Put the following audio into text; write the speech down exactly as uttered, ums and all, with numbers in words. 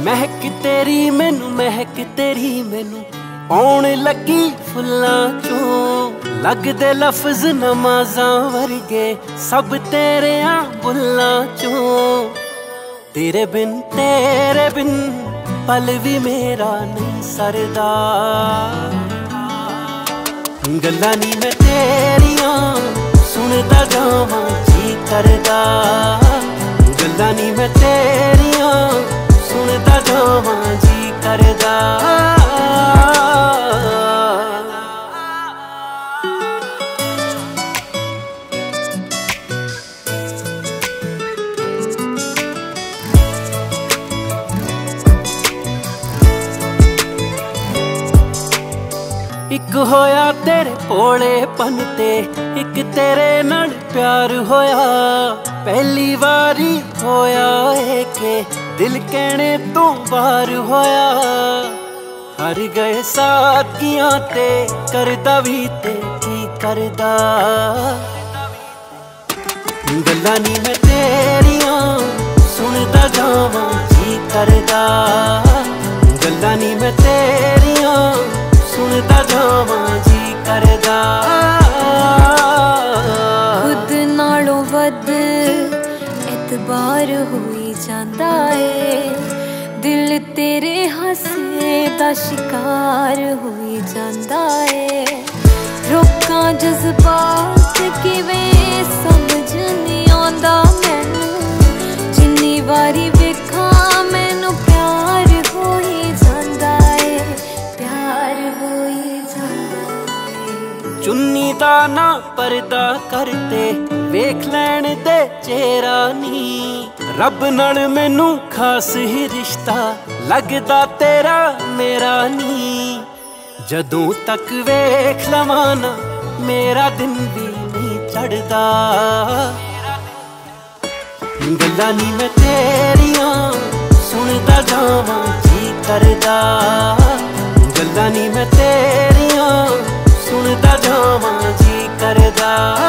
महक तेरी मैनू महक तेरी मैनू आउण लगी फुल्लां चों लगदे लफ्ज नमाज़ां वर्गे सब तेरियां बुल्लां चों तेरे बिन तेरे बिन पल भी मेरा नहीं सरदा गल्लां नी मैं तेरियां सुनदा जावां जी करदा गल्लां नी मैं तेरियां सुनदा जावां जी करदा एक होया तेरे भोलेपन ते एक तेरे नाल प्यार होया पहली वारी होया है के दिल कहने तो बाहर होया हर गए साथियां ते करदा भी ते की करदा गल्लां नी मैं तेरियां सुनदा जावां जी करदा गल्लां नी मैं तेरियां सुनदा जावां जी करदा खुद नालों वध एतबार होई जांदा है दिल तेरे हासे दा शिकार होई जांदा है रोकां जज्बात किवें समझ नहीं आंदा मैनू जिन्नी वारी वेखां मैनू प्यार होई जांदा है प्यार होई जांदा है चुन्नी दा ना परदा करते वेख लैण दे चेहरा नी रब नाल मैनू खास ही रिश्ता लगदा तेरा मेरा नी जदों तक वेख लवां ना मेरा दिन भी नहीं चढ़दा गल्लां नी मैं तेरियां सुनदा जावां जी करदा गल्लां नी मैं तेरियां सुनदा जावां जी करदा।